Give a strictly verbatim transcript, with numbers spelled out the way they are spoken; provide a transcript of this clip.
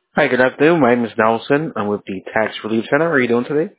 Hi, good afternoon. My name is Nelson. I'm with the Tax Relief Center. How are you doing today?